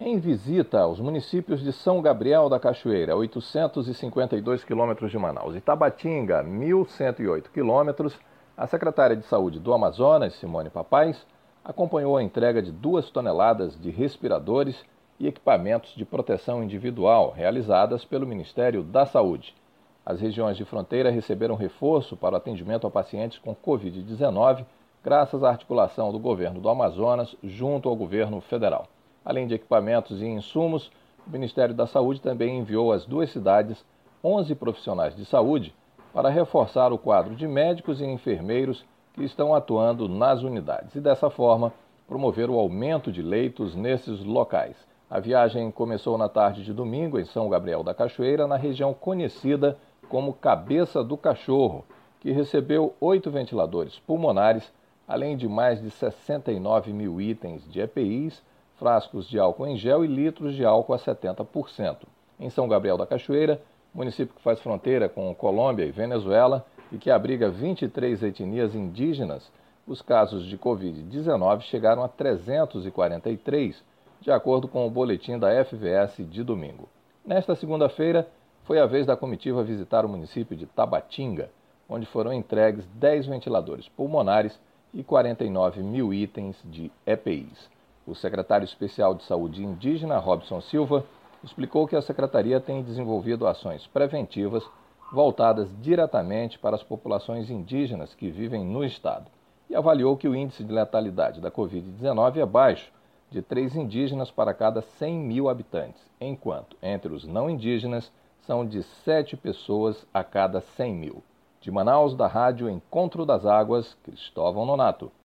Em visita aos municípios de São Gabriel da Cachoeira, 852 quilômetros de Manaus, e Tabatinga, 1.108 quilômetros, a secretária de Saúde do Amazonas, Simone Papais, acompanhou a entrega de 2 toneladas de respiradores e equipamentos de proteção individual realizadas pelo Ministério da Saúde. As regiões de fronteira receberam reforço para o atendimento a pacientes com Covid-19, graças à articulação do governo do Amazonas junto ao governo federal. Além de equipamentos e insumos, o Ministério da Saúde também enviou às 2 cidades 11 profissionais de saúde para reforçar o quadro de médicos e enfermeiros que estão atuando nas unidades e, dessa forma, promover o aumento de leitos nesses locais. A viagem começou na tarde de domingo em São Gabriel da Cachoeira, na região conhecida como Cabeça do Cachorro, que recebeu 8 ventiladores pulmonares, além de mais de 69 mil itens de EPIs, frascos de álcool em gel e litros de álcool a 70%. Em São Gabriel da Cachoeira, município que faz fronteira com Colômbia e Venezuela e que abriga 23 etnias indígenas, os casos de Covid-19 chegaram a 343, de acordo com o boletim da FVS de domingo. Nesta segunda-feira, foi a vez da comitiva visitar o município de Tabatinga, onde foram entregues 10 ventiladores pulmonares e 49 mil itens de EPIs. O secretário especial de Saúde Indígena, Robson Silva, explicou que a secretaria tem desenvolvido ações preventivas voltadas diretamente para as populações indígenas que vivem no estado e avaliou que o índice de letalidade da Covid-19 é baixo, de 3 indígenas para cada 100 mil habitantes, enquanto entre os não indígenas são de 7 pessoas a cada 100 mil. De Manaus, da Rádio Encontro das Águas, Cristóvão Nonato.